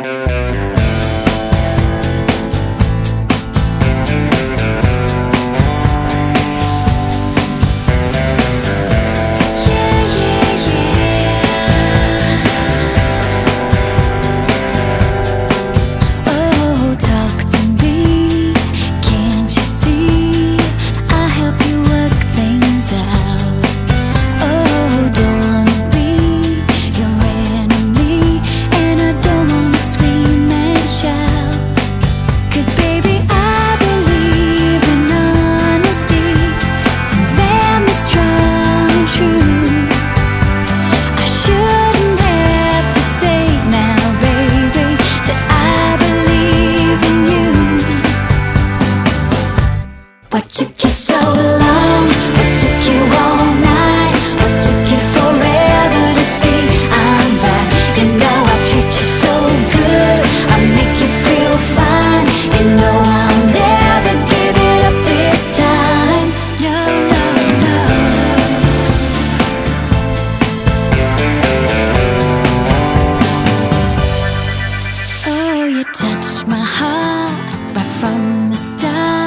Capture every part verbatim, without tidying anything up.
What took you so long? What took you all night? What took you forever to see I'm right? You know I treat you so good, I make you feel fine. You know I'll never give it up this time. No, no, no. Oh, you touched my heart right from the start.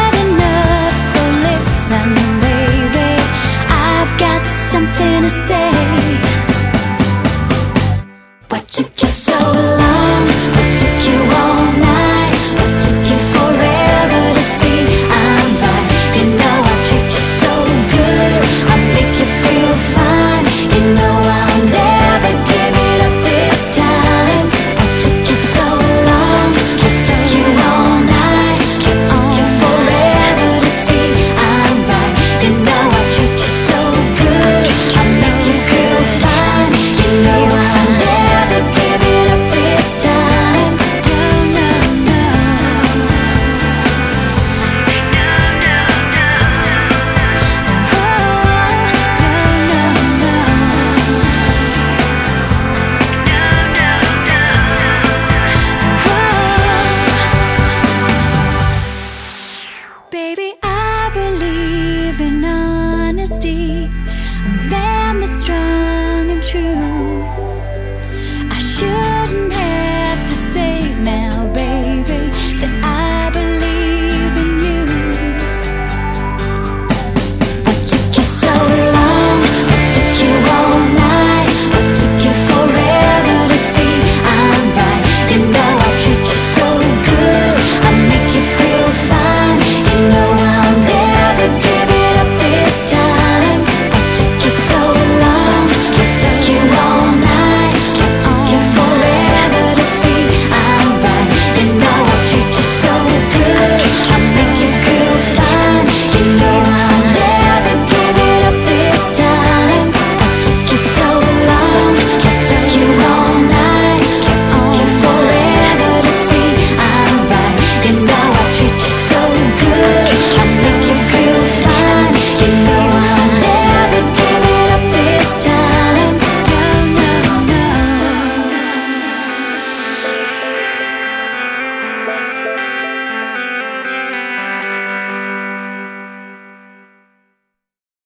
Something to say.